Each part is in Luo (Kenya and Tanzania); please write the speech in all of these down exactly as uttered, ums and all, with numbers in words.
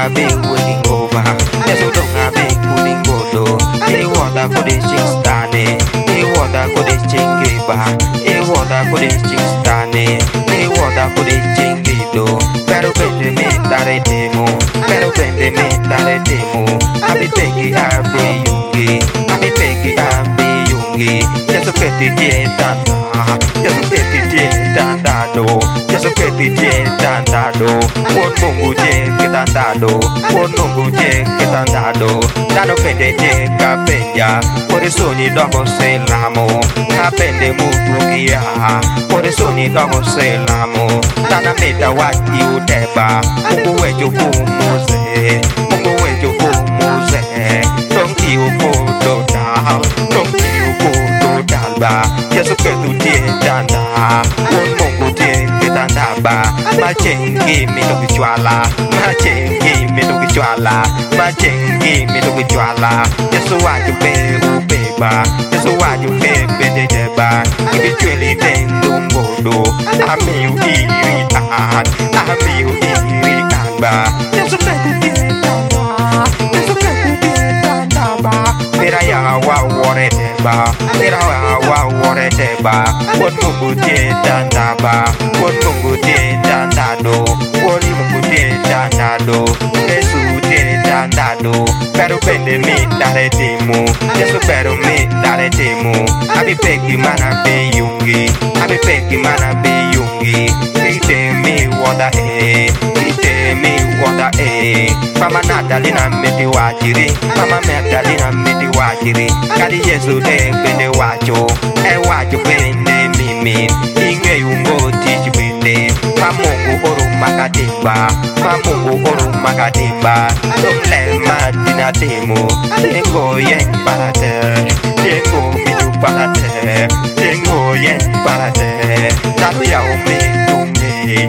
have been waiting over. Yes, so don't have been putting go. He water for the ching stane. He water for the ching giba. He water for the ching stane. He water for the ching gido. Pero prende me dare demo. Pero prende me dare demo. Abi pegi abi yungi. Abi pegi abi yungi. Yes, so peti die tanda. Yes, so peti die tanda do. Yes, so peti die tanda do. One mungu die ketanda do. One mungu die ketanda do. Dano pende die kapenya. Por eso ni dogo se lamo. Kapende mutu kia. Por eso ni dogo se lamo. Dana meta wati uteba. Mungu wejo kumuze. Mungu wejo kumuze. Tonki ukodo dal. Tonki ukodo dalba. Yesu ketu die danda. Un mungu die ketanda ba. Machengi minuki chwala. Machengi minuki chwala. Machengi minuki chwala. Yesu waju be ubeba. Yesu waju be bedeba. Ibi chweli dendungodo. Ami u iri an. Ami u iri an ba. Yesu ketu die danda. Yesu ketu die danda ba. Mira ya wa wore deba. Mira ya wa wore deba. Won mungu die danda ba. Won mungu die danda do. Woni mungu die danda do. Yesu die danda do. Pero pende me dare demo. Yesu pero me dare demo. Abi peki mana be yungi. Abi peki mana be yungi. Ite me wada e. Ite me wada e. Mama Nadalina meti wajiri. Mama Magdalena meti wajiri. Kali Yesu de pende wacho. E wacho pende mimi. Inge yungo tiji pende. Mamungu oru makatimba. Mamungu oru makatimba. Tumle madina demo. Tengo yen parate. Tengo midu parate. Tengo yen parate. Tatu ya ome tume.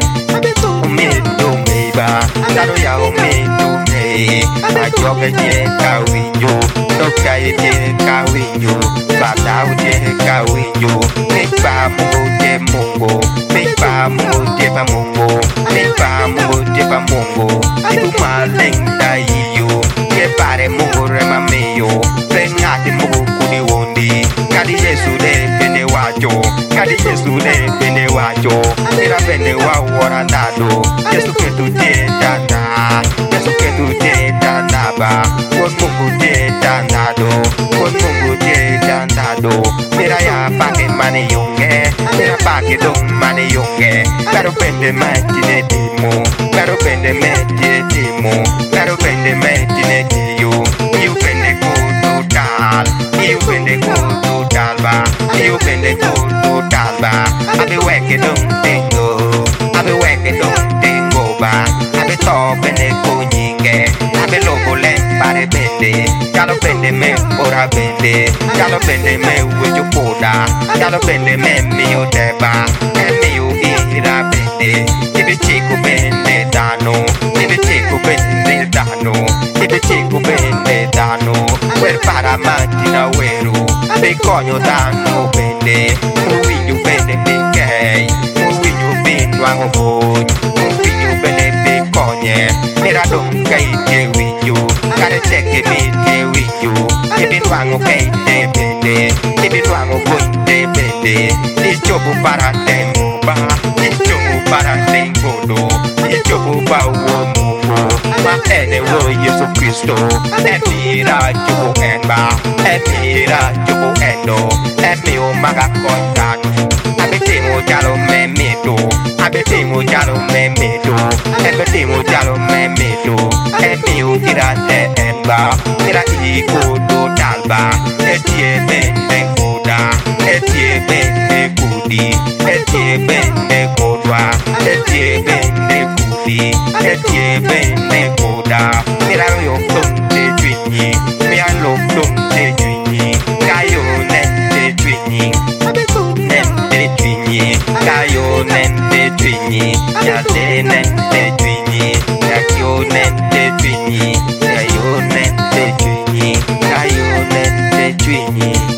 Ome tume ba. Tatu ya ome tume. Ajoke je kawinyo. Toka ye je kawinyo. Batau je kawinyo. Mikpa mungu je mungu. Mikpa mungu je pa mungu. Mikpa mungu je pa mungu. Ibu maling dayiyo. Ke pare mungu rema meyo. Pengati mungu kuni wondi. Kadi Yesu de pende wacho. Kadi Yesu de pende wacho. Mira pende wa warandado. Yesu ketu je danda. Yesu ketu je danda ba. Won mungu je danda do. Won mungu je danda do. Mira ya pake mane yunge. Mira pake dong mane yunge. Pero pende matine demo. Pero pende matine demo. Pero pende matine dio. You pende kudu dal. You pende kudu dalba. You pende kudu dalba. Abi weke dong tengo. Abi weke dong tengo ba. Abi to pende kunyinge. Abi lobo le pare pende. Jalo pende me ora pende. Jalo pende me wejo koda. Jalo pende me mio deba. E mio ira pende. Ibi chico pende dano. Ibi chico pende dano. Ibi chico pende dano. Quel para mattina weru. Be coño dano pende. Muvinho pende be gay. Muvinho pende wango boy. Muvinho pende be coñe. Mira don gay te winyo. Kare teke me te winyo. Ibi wango gay te pende. Ibi wango boy te pende. Ichobu para tembo ba. Ichobu para tembo do. Ichobu ba wo mungu. Ma ene wo Yesu Kristo. Emira jubu enba. Emira jubu endo. Emi o maga kontanu. Abetimo jalo memedo. Abetimo jalo memedo. Abetimo jalo memedo. Emi o irate enba. Ira iko do dalba. Etie bende koda. Etie bende kudi. Etie bende kodwa. Etie bende kudi. Etie bende koda. Mira yo tum te twinyi. Mira lo tum te twinyi. Kayo nen te twinyi. Nem te twinyi. Kayo nen te twinyi. Ya te nen te twinyi. Kayo nen te twinyi. Kayo nen te twinyi. Kayo nen te twinyi.